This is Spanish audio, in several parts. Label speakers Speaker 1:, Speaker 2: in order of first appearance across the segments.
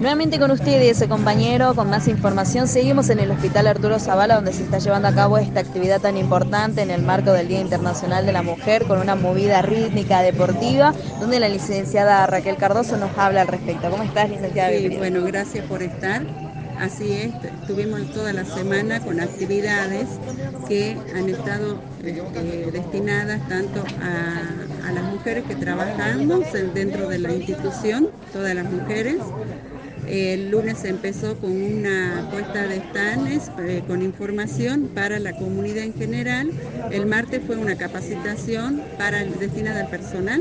Speaker 1: Nuevamente con ustedes, compañero, con más información. Seguimos en el Hospital Arturo Zavala, donde se está llevando a cabo esta actividad tan importante en el marco del Día Internacional de la Mujer, con una movida rítmica deportiva, donde la licenciada Raquel Cardoso nos habla al respecto. ¿Cómo estás, licenciada?
Speaker 2: Sí,
Speaker 1: Bienvenida.
Speaker 2: bueno, gracias por estar. Así es, estuvimos toda la semana con actividades que han estado destinadas tanto a las mujeres que trabajamos dentro de la institución, todas las mujeres. El lunes se empezó con una puesta de stands con información para la comunidad en general. El martes fue una capacitación destinada al personal.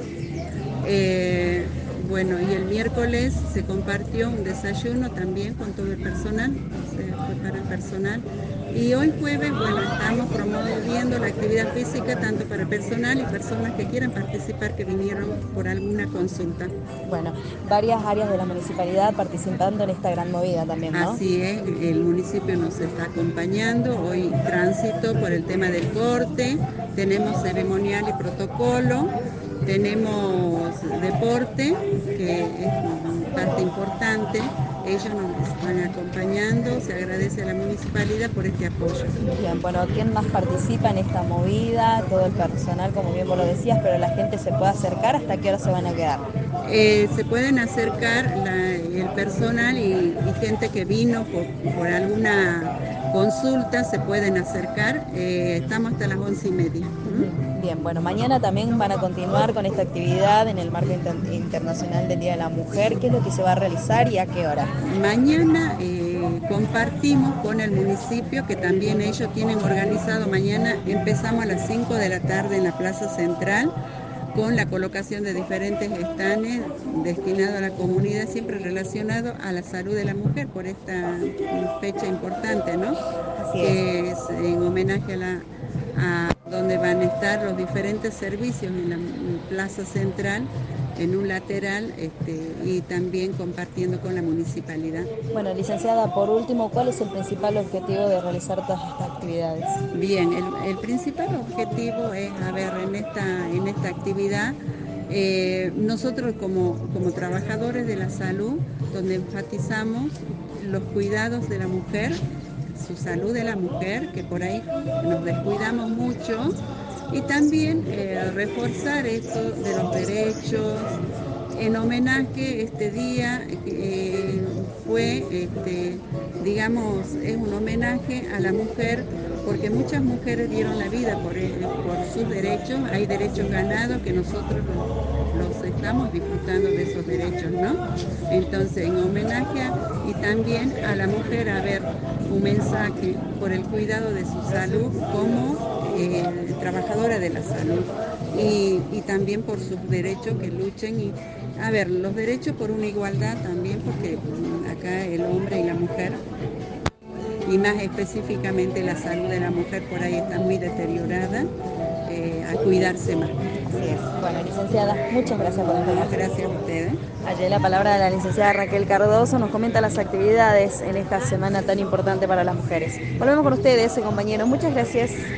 Speaker 2: Eh, bueno, y el miércoles se compartió un desayuno también con todo el personal, o sea, fue para el personal. Y hoy jueves, bueno, estamos promoviendo la actividad física tanto para personal y personas que quieran participar, que vinieron por alguna consulta.
Speaker 1: Bueno, varias áreas de la municipalidad participando en esta gran movida también, ¿no?
Speaker 2: Así es, el municipio nos está acompañando. Hoy tránsito por el tema del corte, tenemos ceremonial y protocolo, tenemos deporte, que es parte importante. Ellos nos están acompañando, se agradece a la municipalidad por este apoyo.
Speaker 1: Bien, bueno, ¿quién más participa en esta movida? Todo el personal, como bien vos lo decías, pero la gente se puede acercar. ¿Hasta qué hora se van a quedar?
Speaker 2: Se pueden acercar el personal y gente que vino por alguna consulta, se pueden acercar. Estamos hasta las 11:30.
Speaker 1: Bien, bueno, mañana también van a continuar con esta actividad en el marco internacional del Día de la Mujer. ¿Qué es lo que se va a realizar y a qué hora?
Speaker 2: Mañana compartimos con el municipio, que también ellos tienen organizado. Mañana empezamos a las 5 de la tarde en la Plaza Central con la colocación de diferentes stands destinados a la comunidad, siempre relacionado a la salud de la mujer por esta fecha importante, ¿no?
Speaker 1: Así es.
Speaker 2: Que es en homenaje a donde van a estar los diferentes servicios en la Plaza Central, en un lateral, y también compartiendo con la municipalidad.
Speaker 1: Bueno, licenciada, por último, ¿cuál es el principal objetivo de realizar todas estas actividades?
Speaker 2: Bien, el principal objetivo es, a ver, en esta actividad, nosotros como trabajadores de la salud, donde enfatizamos los cuidados de la mujer, su salud de la mujer, que por ahí nos descuidamos mucho, y también reforzar esto de los derechos. En homenaje, este día fue, digamos, es un homenaje a la mujer, porque muchas mujeres dieron la vida por sus derechos. Hay derechos ganados que nosotros los estamos disfrutando de esos derechos, ¿no? Entonces, en homenaje y también a la mujer, a ver, un mensaje por el cuidado de su salud como trabajadora de la salud, y también por sus derechos, que luchen. Y a ver, los derechos por una igualdad también, porque acá el hombre y la mujer, y más específicamente la salud de la mujer por ahí está muy deteriorada, a cuidarse más.
Speaker 1: Así es. Bueno, licenciada, muchas gracias por la información.
Speaker 2: Gracias a ustedes.
Speaker 1: Allí la palabra de la licenciada Raquel Cardoso nos comenta las actividades en esta semana tan importante para las mujeres. Volvemos con ustedes, compañeros. Muchas gracias.